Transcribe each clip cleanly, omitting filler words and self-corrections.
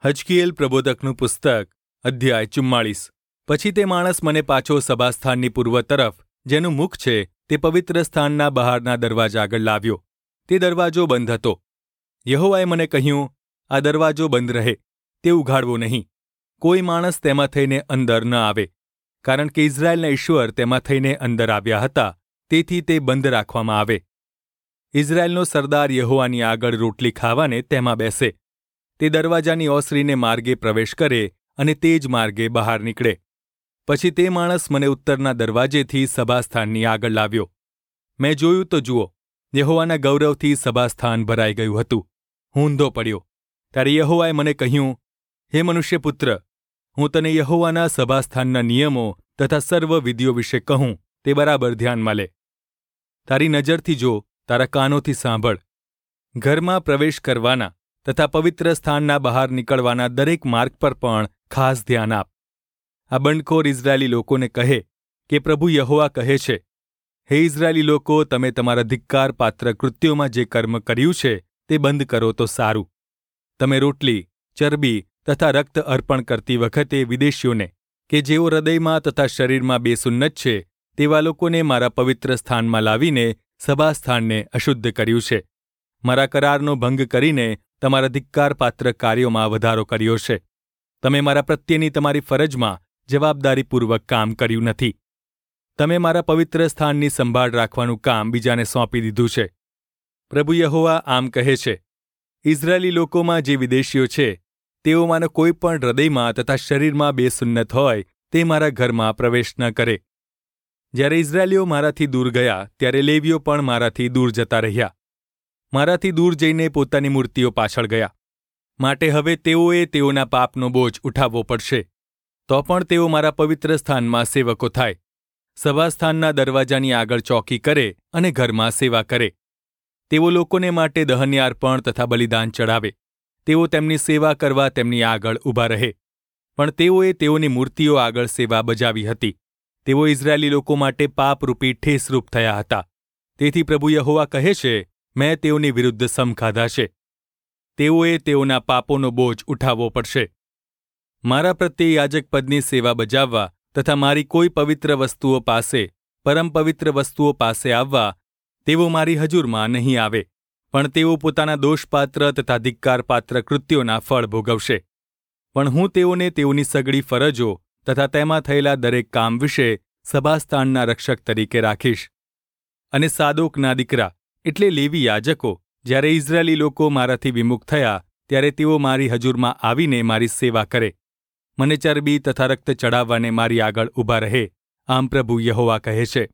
હજકીએલ પ્રબોધકનું પુસ્તક અધ્યાય 44। પછી તે માણસ મને પાછો સભાસ્થાનની પૂર્વ તરફ, જેનું મુખ છે તે પવિત્ર સ્થાનના બહારના દરવાજા આગળ લાવ્યો. તે દરવાજો બંધ હતો. યહોવાએ મને કહ્યું, આ દરવાજો બંધ રહે, તે ઉઘાડવો નહીં. કોઈ માણસ તેમાં થઈને અંદર ન આવે, કારણ કે ઇઝરાયેલના ઈશ્વર તેમાં થઈને અંદર આવ્યા હતા, તેથી તે બંધ રાખવામાં આવે. ઇઝરાયેલનો સરદાર યહોવાની આગળ રોટલી ખાવાને તેમાં બેસે. તે દરવાજાની ઓસરીને માર્ગે પ્રવેશ કરે અને તે જ માર્ગે બહાર નીકળે. પછી તે માણસ મને ઉત્તરના દરવાજેથી સભાસ્થાનની આગળ લાવ્યો. મેં જોયું તો જુઓ, યહોવાના ગૌરવથી સભાસ્થાન ભરાઈ ગયું હતું. હું ઊંધો પડ્યો. ત્યારે યહોવાએ મને કહ્યું, હે મનુષ્યપુત્ર, હું તને યહોવાના સભાસ્થાનના નિયમો તથા સર્વ વિધિઓ વિશે કહું તે બરાબર ધ્યાનમાં લે. તારી નજરથી જો, તારા કાનોથી સાંભળ. ઘરમાં પ્રવેશ કરવાના તથા પવિત્ર સ્થાનના બહાર નીકળવાના દરેક માર્ગ પર પણ ખાસ ધ્યાન આપ. આ બંડખોર ઇઝરાયેલી લોકોને કહે કે પ્રભુ યહોવા કહે છે, હે ઇઝરાયેલી લોકો, તમે તમારા ધિક્કાર પાત્ર કૃત્યોમાં જે કર્મ કર્યું છે તે બંધ કરો તો સારું. તમે રોટલી, ચરબી તથા રક્ત અર્પણ કરતી વખતે વિદેશીઓને, કે જેઓ હૃદયમાં તથા શરીરમાં બેસુન્નત છે, તેવા લોકોને મારા પવિત્ર સ્થાનમાં લાવીને સભાસ્થાનને અશુદ્ધ કર્યું છે. મારા કરારનો ભંગ કરીને તમારા ધિક્કારપાત્ર કાર્યોમાં વધારો કર્યો છે. તમે મારા પ્રત્યેની તમારી ફરજમાં જવાબદારીપૂર્વક કામ કર્યું નથી. તમે મારા પવિત્ર સ્થાનની સંભાળ રાખવાનું કામ બીજાને સોંપી દીધું છે. પ્રભુ યહોવા આમ કહે છે, ઇઝરાયેલી લોકોમાં જે વિદેશીઓ છે, તેઓમાંનો કોઈ પણ હૃદયમાં તથા શરીરમાં બેસુન્નત હોય તે મારા ઘરમાં પ્રવેશ ન કરે. જ્યારે ઇઝરાયેલીઓ મારાથી દૂર ગયા, ત્યારે લેવીઓ પણ મારાથી દૂર જતા રહ્યા. મારાથી દૂર જઈને પોતાની મૂર્તિઓ પાછળ ગયા. માટે હવે તેઓએ તેઓના પાપનો બોજ ઉઠાવવો પડશે. તો પણ તેઓ મારા પવિત્ર સ્થાનમાં સેવકો થાય, સભાસ્થાનના દરવાજાની આગળ ચોકી કરે અને ઘરમાં સેવા કરે. તેઓ લોકોને માટે દહન્યાર્પણ તથા બલિદાન ચડાવે. તેઓ તેમની સેવા કરવા તેમની આગળ ઊભા રહે. પણ તેઓએ તેઓની મૂર્તિઓ આગળ સેવા બજાવી હતી. તેઓ ઇઝરાયેલી લોકો માટે પાપરૂપી ઠેસરૂપ થયા હતા. તેથી પ્રભુ યહોવા કહે છે, મેં તેઓની વિરુદ્ધ સમ ખાધા છે. તેઓએ તેઓના પાપોનો બોજ ઉઠાવવો પડશે. મારા પ્રત્યે યાજકપદની સેવા બજાવવા તથા મારી કોઈ પવિત્ર વસ્તુઓ પાસે, પરમ પવિત્ર વસ્તુઓ પાસે આવવા તેઓ મારી હજુરમાં નહીં આવે, પણ તેઓ પોતાના દોષપાત્ર તથા ધિક્કારપાત્ર કૃત્યોના ફળ ભોગવશે. પણ હું તેઓને તેઓની સગળી ફરજો તથા તેમાં થયેલા દરેક કામ વિશે સભાસ્થાનના રક્ષક તરીકે રાખીશ. અને સાદોકના દીકરા એટલે લેવી યાજકો, જ્યારે ઇઝરાયેલી લોકો મારાથી વિમુખ થયા, ત્યારે તેઓ મારી હજુરમાં આવીને મારી સેવા કરે, મને ચરબી તથા રક્ત ચડાવવાને મારી આગળ ઊભા રહે. આમ પ્રભુ યહોવા કહે છે.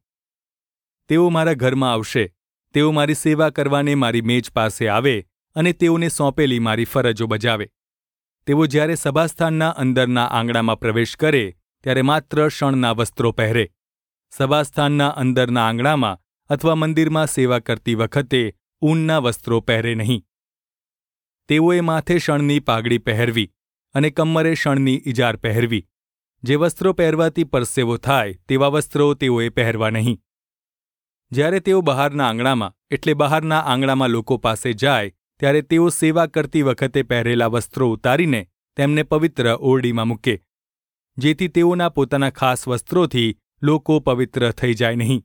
તેઓ મારા ઘરમાં આવશે. તેઓ મારી સેવા કરવાને મારી મેજ પાસે આવે અને તેઓને સોંપેલી મારી ફરજો બજાવે. તેઓ જ્યારે સભાસ્થાનના અંદરના આંગણામાં પ્રવેશ કરે, ત્યારે માત્ર શણના વસ્ત્રો પહેરે. સભાસ્થાનના અંદરના આંગણામાં અથવા મંદિરમાં સેવા કરતી વખતે ઊનના વસ્ત્રો પહેરે નહીં. તેઓએ માથે શણની પાઘડી પહેરવી અને કમરે શણની ઇજાર પહેરવી. જે વસ્ત્રો પહેરવાથી પરસેવો થાય તેવા વસ્ત્રો તેઓએ પહેરવા નહીં. જ્યારે તેઓ બહારના આંગણામાં એટલે બહારના આંગણામાં લોકો પાસે જાય, ત્યારે તેઓ સેવા કરતી વખતે પહેરેલા વસ્ત્રો ઉતારીને તેમને પવિત્ર ઓરડીમાં મૂકે, જેથી તેઓના પોતાના ખાસ વસ્ત્રોથી લોકો પવિત્ર થઈ જાય નહીં.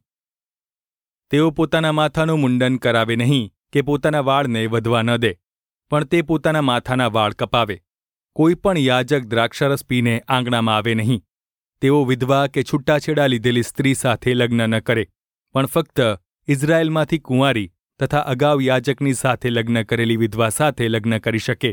તેઓ પોતાના માથાનું મુંડન કરાવે નહીં કે પોતાના વાળને વધવા ન દે, પણ તે પોતાના માથાના વાળ કપાવે. કોઈ પણ યાજક દ્રાક્ષરસ પીને આંગણામાં આવે નહીં. તેઓ વિધવા કે છૂટાછેડા લીધેલી સ્ત્રી સાથે લગ્ન ન કરે, પણ ફક્ત ઇઝરાયેલમાંથી કુંવારી તથા અગાઉ યાજકની સાથે લગ્ન કરેલી વિધવા સાથે લગ્ન કરી શકે.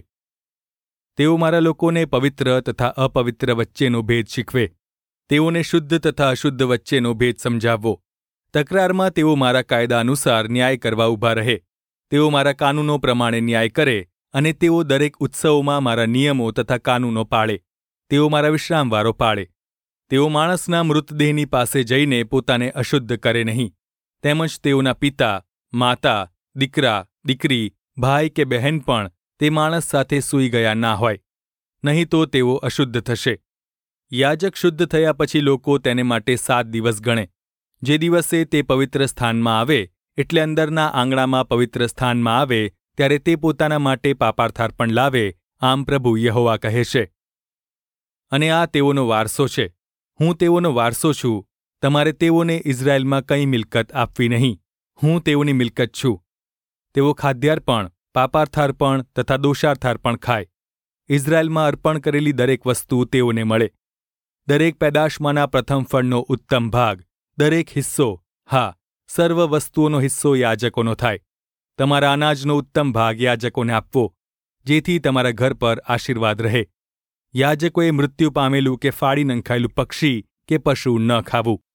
તેઓ મારા લોકોને પવિત્ર તથા અપવિત્ર વચ્ચેનો ભેદ શીખવે. તેઓને શુદ્ધ તથા અશુદ્ધ વચ્ચેનો ભેદ સમજાવવો. તકરારમાં તેઓ મારા કાયદા અનુસાર ન્યાય કરવા ઊભા રહે. તેઓ મારા કાનૂનો પ્રમાણે ન્યાય કરે અને તેઓ દરેક ઉત્સવોમાં મારા નિયમો તથા કાનૂનો પાળે. તેઓ મારા વિશ્રામવારો પાળે. તેઓ માણસના મૃતદેહની પાસે જઈને પોતાને અશુદ્ધ કરે નહીં. તેમજ તેઓના પિતા, માતા, દીકરા, દીકરી, ભાઈ કે બહેન પણ તે માણસ સાથે સૂઈ ગયા ના હોય, નહીં તો તેઓ અશુદ્ધ થશે. યાજક શુદ્ધ થયા પછી લોકો તેને માટે 7 દિવસ ગણે. જે દિવસે તે પવિત્ર સ્થાનમાં આવે એટલે અંદરના આંગણામાં પવિત્ર સ્થાનમાં આવે, ત્યારે તે પોતાના માટે પાપાર્થાર્પણ લાવે આમ પ્રભુ યહોવા કહે છે. અને આ તેઓનો વારસો છે. હું તેઓનો વારસો છું. તમારે તેઓને ઇઝરાયેલમાં કંઈ મિલકત આપવી નહીં. હું તેઓની મિલકત છું. તેઓ ખાદ્યાર્પણ, પાપાર્થાર્પણ તથા દોષાર્થાર્પણ ખાય. ઇઝરાયેલમાં અર્પણ કરેલી દરેક વસ્તુ તેઓને મળે. દરેક પેદાશમાંના પ્રથમ ફળનો ઉત્તમ ભાગ, દરેક હિસ્સો, હા, સર્વ વસ્તુઓનો હિસ્સો યાજકોનો થાય. તમારા અનાજનો ઉત્તમ ભાગ યાજકોને આપવો, જેથી તમારા ઘર પર આશીર્વાદ રહે. યાજકોએ મૃત્યુ પામેલું કે ફાડી નંખાયેલું પક્ષી કે પશુ ન ખાવું.